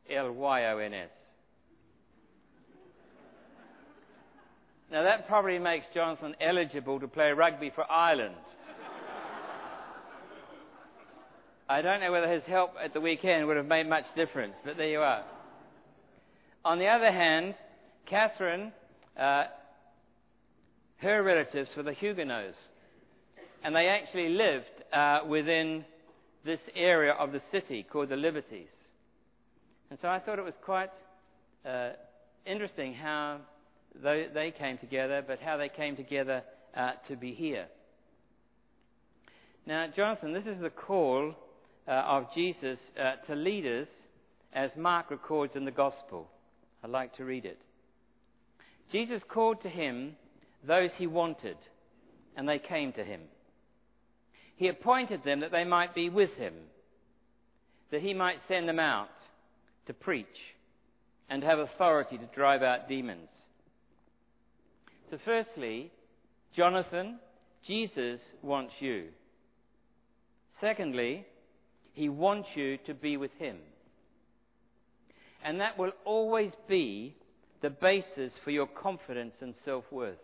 Lyons. Now that probably makes Jonathan eligible to play rugby for Ireland. I don't know whether his help at the weekend would have made much difference, but there you are. On the other hand, Catherine, her relatives were the Huguenots, and they actually lived within this area of the city called the Liberties. And so I thought it was quite interesting how they came together, but how they came together to be here. Now, Jonathan, this is the call of Jesus to leaders, as Mark records in the Gospel. I'd like to read it. Jesus called to him those he wanted, and they came to him. He appointed them that they might be with him, that he might send them out to preach and have authority to drive out demons. So firstly, Jonathan, Jesus wants you. Secondly, he wants you to be with him. And that will always be the basis for your confidence and self-worth.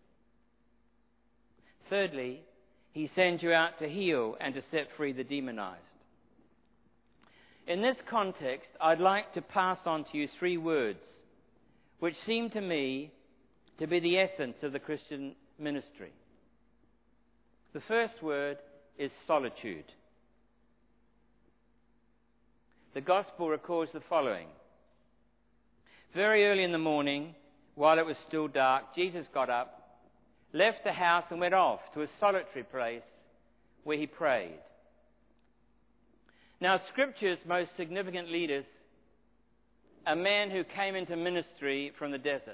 Thirdly, he sends you out to heal and to set free the demonized. In this context, I'd like to pass on to you 3 words which seem to me to be the essence of the Christian ministry. The first word is solitude. The Gospel records the following. Very early in the morning, while it was still dark, Jesus got up, left the house and went off to a solitary place where he prayed. Now, Scripture's most significant leaders, a man who came into ministry from the desert.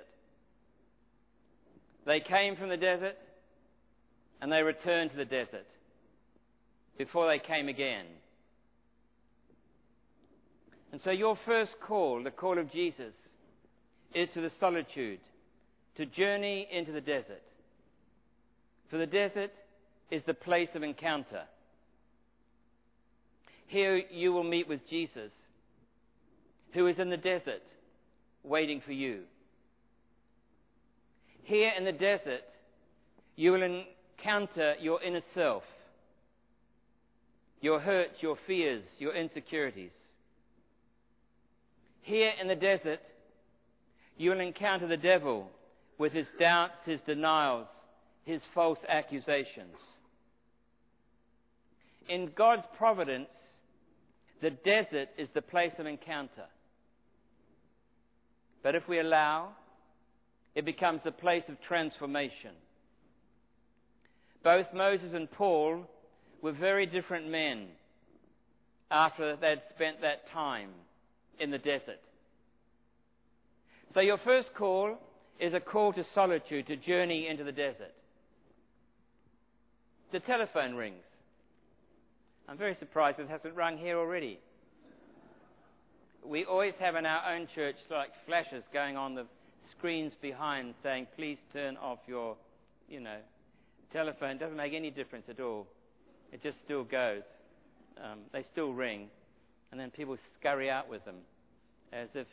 They came from the desert and they returned to the desert before they came again. And so your first call, the call of Jesus, is to the solitude, to journey into the desert. For the desert is the place of encounter. Here you will meet with Jesus, who is in the desert, waiting for you. Here in the desert, you will encounter your inner self, your hurts, your fears, your insecurities. Here in the desert, you will encounter the devil with his doubts, his denials, his false accusations. In God's providence, the desert is the place of encounter. But if we allow, it becomes a place of transformation. Both Moses and Paul were very different men after they'd spent that time in the desert. So your first call is a call to solitude, to journey into the desert. The telephone rings. I'm very surprised it hasn't rung here already. We always have in our own church like flashes going on the screens behind saying, please turn off your, telephone. It doesn't make any difference at all. It just still goes. They still ring. And then people scurry out with them as if,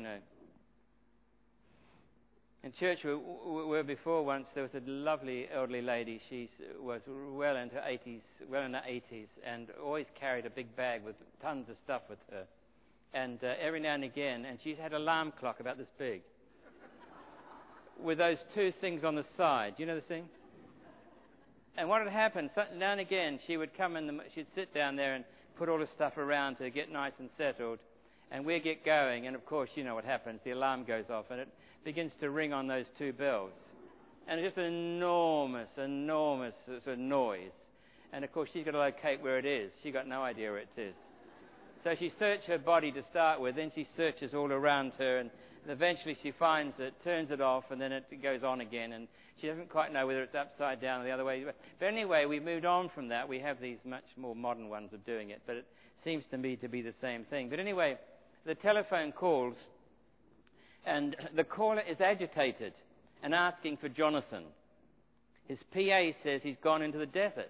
In church we were before once, there was a lovely elderly lady. She was well into her 80s, and always carried a big bag with tons of stuff with her. And every now and again, and she had an alarm clock about this big, with those 2 things on the side. Do you know the thing? And what had happened, now and again, she would come in, she'd sit down there and put all the stuff around to get nice and settled, and we'd get going, and of course, you know what happens, the alarm goes off, and it begins to ring on those 2 bells. And it's just an enormous sort of noise. And of course, she's got to locate where it is. She's got no idea where it is. So she searches her body to start with, then she searches all around her, and eventually she finds it, turns it off, and then it goes on again, and she doesn't quite know whether it's upside down or the other way. But anyway, we've moved on from that. We have these much more modern ones of doing it, but it seems to me to be the same thing. But anyway, the telephone calls, and the caller is agitated and asking for Jonathan. His PA says he's gone into the desert.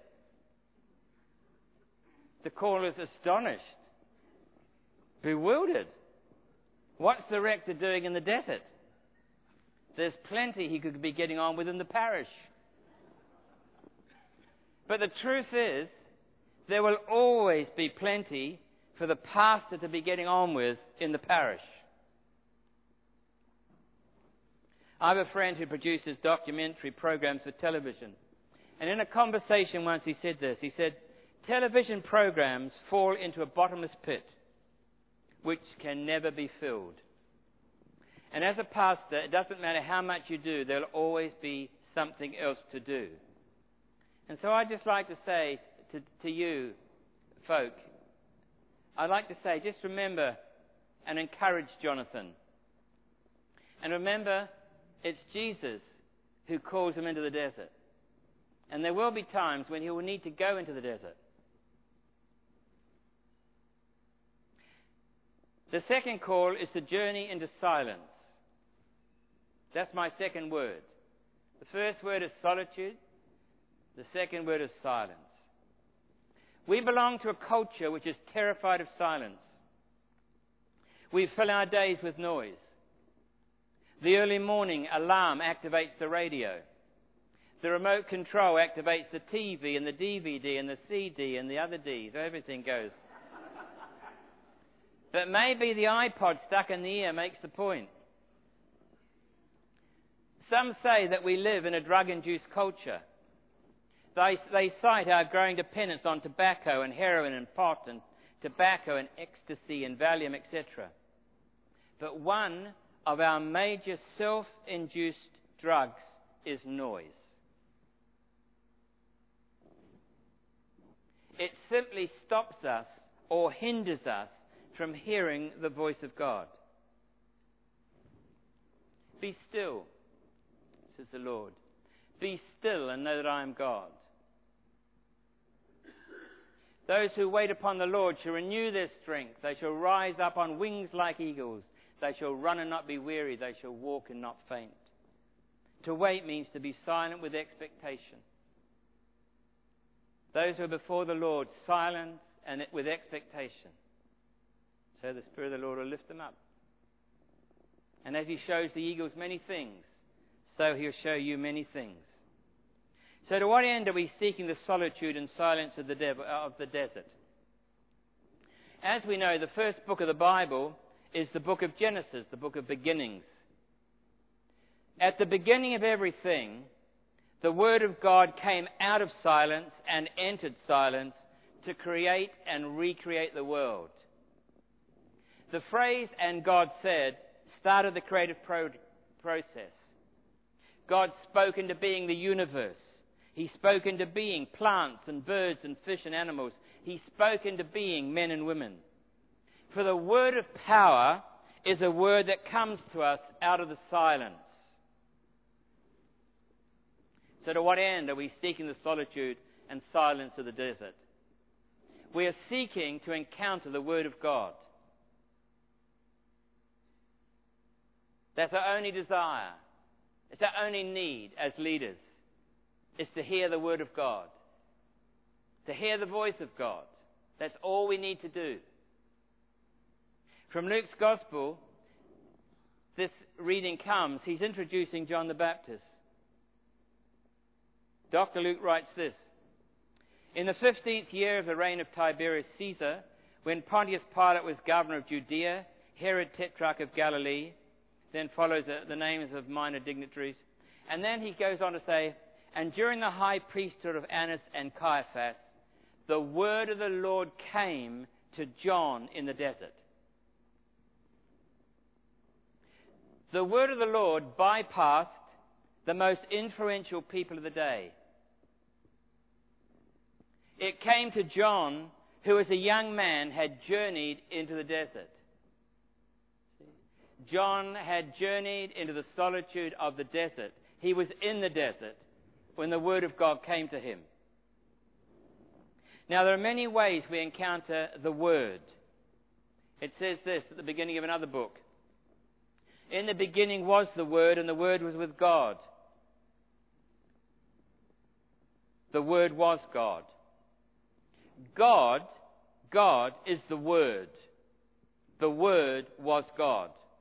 The caller is astonished, bewildered. What's the rector doing in the desert? There's plenty he could be getting on with in the parish. But the truth is, there will always be plenty for the pastor to be getting on with in the parish. I have a friend who produces documentary programs for television. And in a conversation once he said this. He said, television programs fall into a bottomless pit which can never be filled. And as a pastor, it doesn't matter how much you do, there'll always be something else to do. And so I'd just like to say to you, folk, I'd like to say, just remember and encourage Jonathan. And remember, it's Jesus who calls him into the desert. And there will be times when he will need to go into the desert. The second call is to journey into silence. That's my second word. The first word is solitude. The second word is silence. We belong to a culture which is terrified of silence. We fill our days with noise. The early morning alarm activates the radio. The remote control activates the TV and the DVD and the CD and the other Ds. Everything goes. But maybe the iPod stuck in the ear makes the point. Some say that we live in a drug-induced culture. They cite our growing dependence on tobacco and heroin and pot and tobacco and ecstasy and Valium, etc. But one of our major self-induced drugs is noise. It simply stops us or hinders us from hearing the voice of God. Be still, says the Lord. Be still and know that I am God. Those who wait upon the Lord shall renew their strength. They shall rise up on wings like eagles. They shall run and not be weary. They shall walk and not faint. To wait means to be silent with expectation. Those who are before the Lord, silent and with expectation. So the Spirit of the Lord will lift them up. And as he shows the eagles many things, so he'll show you many things. So to what end are we seeking the solitude and silence of the desert? As we know, the first book of the Bible is the book of Genesis, the book of beginnings. At the beginning of everything, the Word of God came out of silence and entered silence to create and recreate the world. The phrase, "and God said," started the creative process. God spoke into being the universe. He spoke into being plants and birds and fish and animals. He spoke into being men and women. For the word of power is a word that comes to us out of the silence. So to what end are we seeking the solitude and silence of the desert? We are seeking to encounter the Word of God. That's our only desire. It's our only need as leaders, is to hear the Word of God, to hear the voice of God. That's all we need to do. From Luke's Gospel, this reading comes. He's introducing John the Baptist. Dr. Luke writes this: in the 15th year of the reign of Tiberius Caesar, when Pontius Pilate was governor of Judea, Herod tetrarch of Galilee, then follows the names of minor dignitaries, and then he goes on to say, and during the high priesthood of Annas and Caiaphas, the word of the Lord came to John in the desert. The word of the Lord bypassed the most influential people of the day. It came to John, who as a young man had journeyed into the desert. John had journeyed into the solitude of the desert. He was in the desert when the word of God came to him. Now, there are many ways we encounter the word. It says this at the beginning of another book. In the beginning was the Word, and the Word was with God. The Word was God. God is the Word. The Word was God.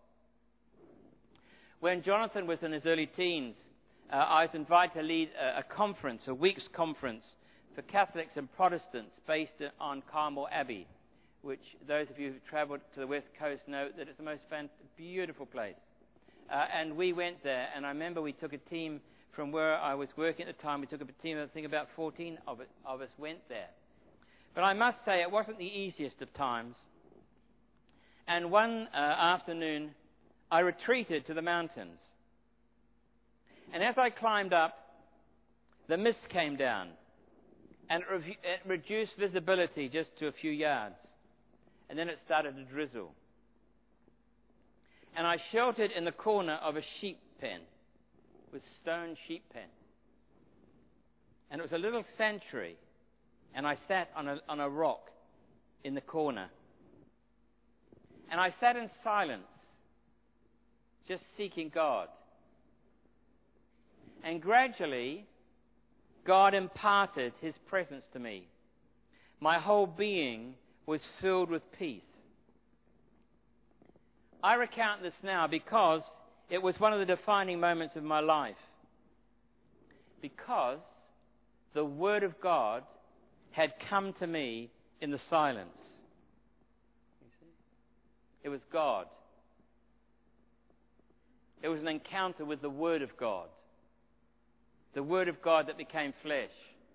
When Jonathan was in his early teens, I was invited to lead a conference, a week's conference, for Catholics and Protestants based on Carmel Abbey, which those of you who've travelled to the West Coast know that it's the most beautiful place. And we went there, and I remember we took a team from where I was working at the time. We took a team, I think about 14 of us went there. But I must say, it wasn't the easiest of times. And one afternoon, I retreated to the mountains. And as I climbed up, the mist came down, and it reduced visibility just to a few yards. And then it started to drizzle. And I sheltered in the corner of a sheep pen, with stone sheep pen. And it was a little sanctuary, and I sat on a rock in the corner. And I sat in silence, just seeking God. And gradually, God imparted His presence to me. My whole being was filled with peace. I recount this now because it was one of the defining moments of my life. Because the Word of God had come to me in the silence. You see? It was God. It was an encounter with the Word of God. The Word of God that became flesh.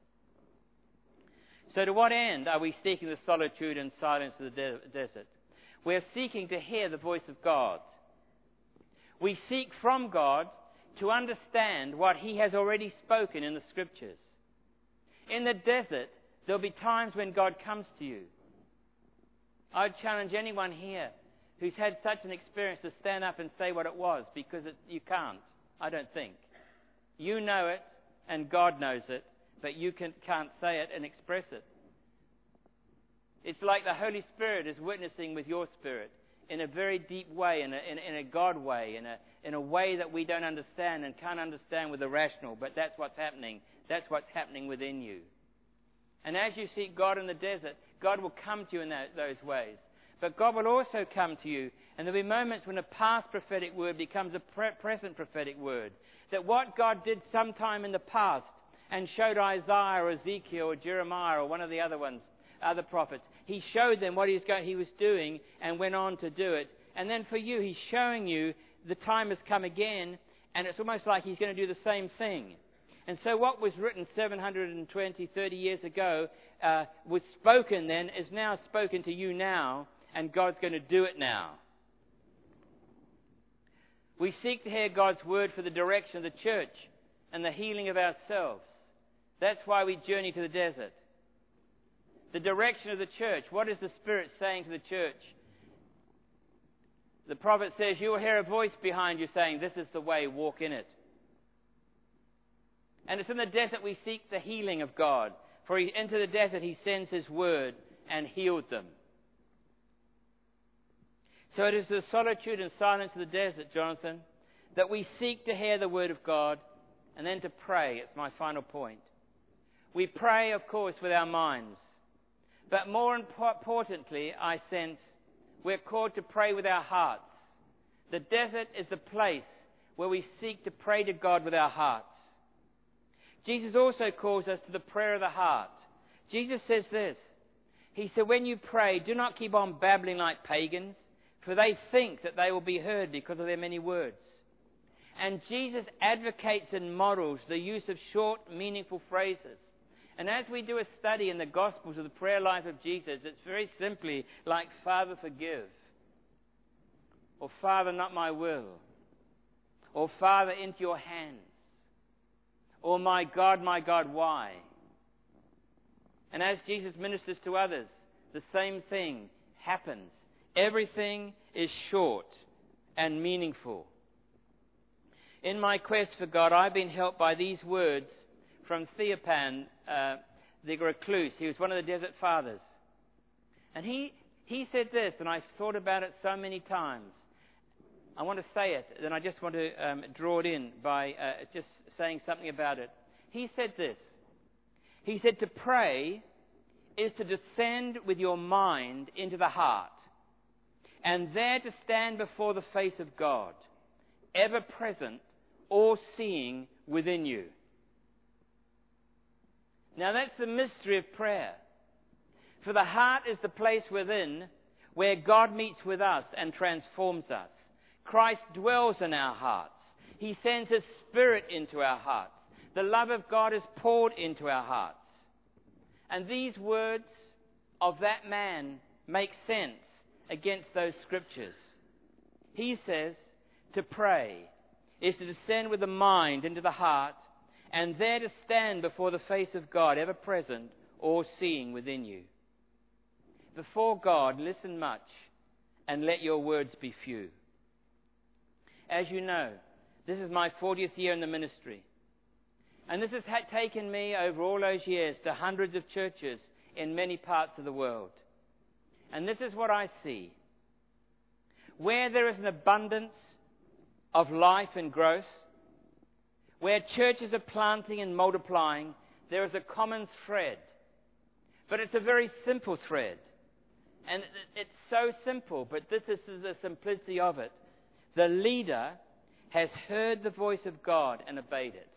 So to what end are we seeking the solitude and silence of the desert? We're seeking to hear the voice of God. We seek from God to understand what He has already spoken in the Scriptures. In the desert, there'll be times when God comes to you. I'd challenge anyone here who's had such an experience to stand up and say what it was, because you can't, I don't think. You know it, and God knows it, but you can't say it and express it. It's like the Holy Spirit is witnessing with your spirit in a very deep way, in a God way, in a way that we don't understand and can't understand with the rational, but that's what's happening. That's what's happening within you. And as you seek God in the desert, God will come to you in those ways. But God will also come to you, and there'll be moments when a past prophetic word becomes a present prophetic word. That what God did sometime in the past and showed Isaiah or Ezekiel or Jeremiah or one of the other prophets, He showed them what He was doing and went on to do it. And then for you, He's showing you the time has come again, and it's almost like He's going to do the same thing. And so what was written 720, 30 years ago was spoken then, is now spoken to you now, and God's going to do it now. We seek to hear God's word for the direction of the church and the healing of ourselves. That's why we journey to the desert. The direction of the church. What is the Spirit saying to the church? The prophet says, you will hear a voice behind you saying, this is the way, walk in it. And it's in the desert we seek the healing of God. For into the desert He sends His word and healed them. So it is the solitude and silence of the desert, Jonathan, that we seek to hear the word of God and then to pray. It's my final point. We pray, of course, with our minds. But more importantly, I sense, we're called to pray with our hearts. The desert is the place where we seek to pray to God with our hearts. Jesus also calls us to the prayer of the heart. Jesus says this. He said, when you pray, do not keep on babbling like pagans, for they think that they will be heard because of their many words. And Jesus advocates and models the use of short, meaningful phrases. And as we do a study in the Gospels of the prayer life of Jesus, it's very simply like, Father, forgive. Or, Father, not my will. Or, Father, into your hands. Or, my God, why? And as Jesus ministers to others, the same thing happens. Everything is short and meaningful. In my quest for God, I've been helped by these words from Theophan, the recluse. He was one of the desert fathers. And he said this, and I've thought about it so many times. I want to say it, then I just want to draw it in by just saying something about it. He said this. He said, to pray is to descend with your mind into the heart, and there to stand before the face of God, ever present, all-seeing within you. Now that's the mystery of prayer. For the heart is the place within where God meets with us and transforms us. Christ dwells in our hearts. He sends His Spirit into our hearts. The love of God is poured into our hearts. And these words of that man make sense against those scriptures. He says to pray is to descend with the mind into the heart, and there to stand before the face of God, ever present, all-seeing within you. Before God, listen much, and let your words be few. As you know, this is my 40th year in the ministry. And this has taken me over all those years to hundreds of churches in many parts of the world. And this is what I see. Where there is an abundance of life and growth, where churches are planting and multiplying, there is a common thread. But it's a very simple thread. And it's so simple, but this is the simplicity of it. The leader has heard the voice of God and obeyed it.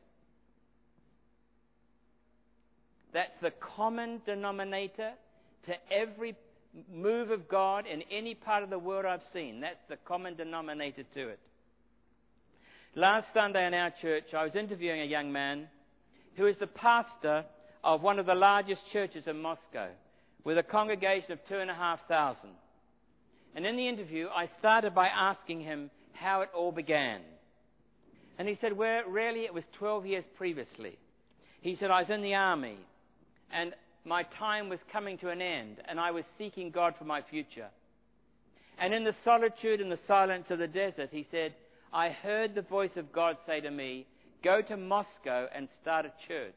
That's the common denominator to every move of God in any part of the world I've seen. That's the common denominator to it. Last Sunday in our church, I was interviewing a young man who is the pastor of one of the largest churches in Moscow, with a congregation of 2,500. And in the interview, I started by asking him how it all began. And he said, well, really, it was 12 years previously. He said, I was in the army, and my time was coming to an end, and I was seeking God for my future. And in the solitude and the silence of the desert, he said, I heard the voice of God say to me, go to Moscow and start a church.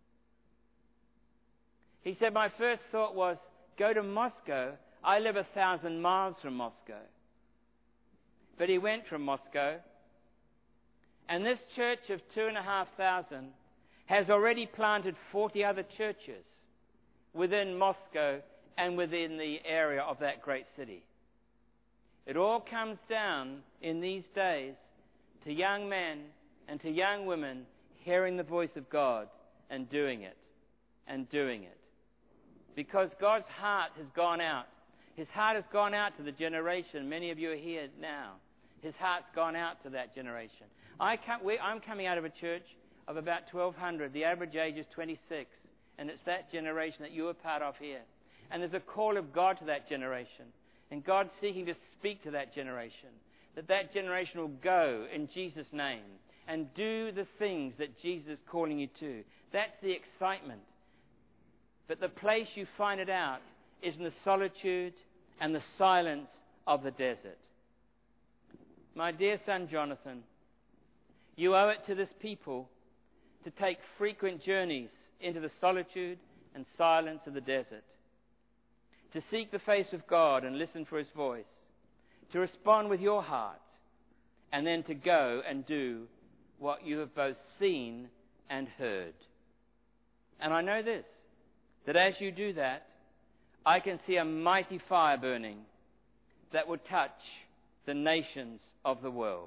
He said, my first thought was, go to Moscow? I live 1,000 miles from Moscow. But he went from Moscow, and this church of 2,500 has already planted 40 other churches within Moscow and within the area of that great city. It all comes down in these days to young men and to young women hearing the voice of God and doing it, and doing it. Because God's heart has gone out. His heart has gone out to the generation. Many of you are here now. His heart's gone out to that generation. I'm coming out of a church of about 1,200. The average age is 26. And it's that generation that you are part of here. And there's a call of God to that generation. And God's seeking to speak to that generation. That generation will go in Jesus' name and do the things that Jesus is calling you to. That's the excitement. But the place you find it out is in the solitude and the silence of the desert. My dear son Jonathan, you owe it to this people to take frequent journeys into the solitude and silence of the desert, to seek the face of God and listen for His voice, to respond with your heart, and then to go and do what you have both seen and heard. And I know this, that as you do that, I can see a mighty fire burning that will touch the nations of the world.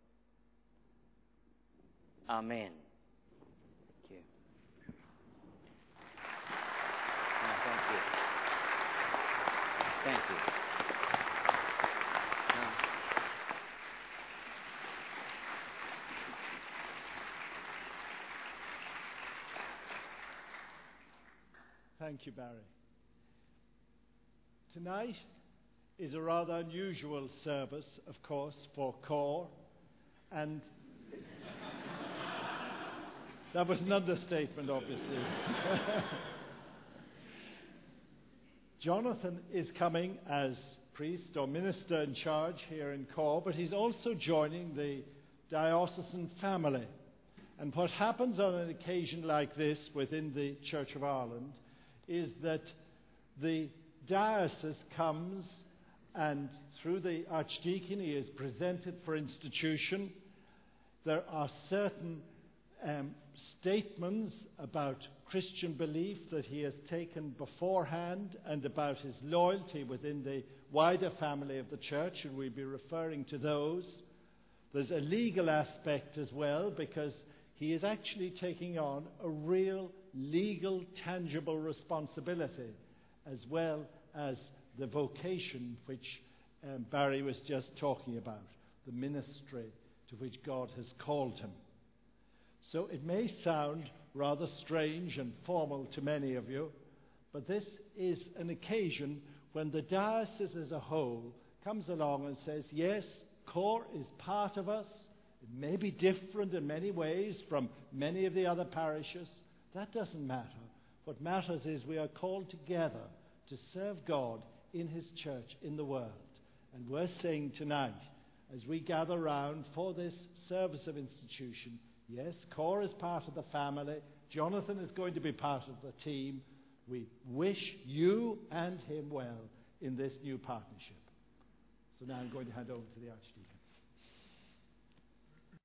Amen. Thank you. Oh, thank you. Thank you. Thank you, Barry. Tonight is a rather unusual service, of course, for CORE, and that was an understatement, obviously. Jonathan is coming as priest or minister in charge here in CORE, but he's also joining the diocesan family. And what happens on an occasion like this within the Church of Ireland is that the diocese comes and through the archdeacon he is presented for institution. There are certain statements about Christian belief that he has taken beforehand and about his loyalty within the wider family of the church, and we'll be referring to those. There's a legal aspect as well, because he is actually taking on a real legal, tangible responsibility, as well as the vocation which Barry was just talking about, the ministry to which God has called him. So it may sound rather strange and formal to many of you, but this is an occasion when the diocese as a whole comes along and says, yes, COR is part of us. It may be different in many ways from many of the other parishes. That doesn't matter. What matters is we are called together to serve God in his church, in the world. And we're saying tonight, as we gather round for this service of institution, yes, COR is part of the family. Jonathan is going to be part of the team. We wish you and him well in this new partnership. So now I'm going to hand over to the Archdeacon.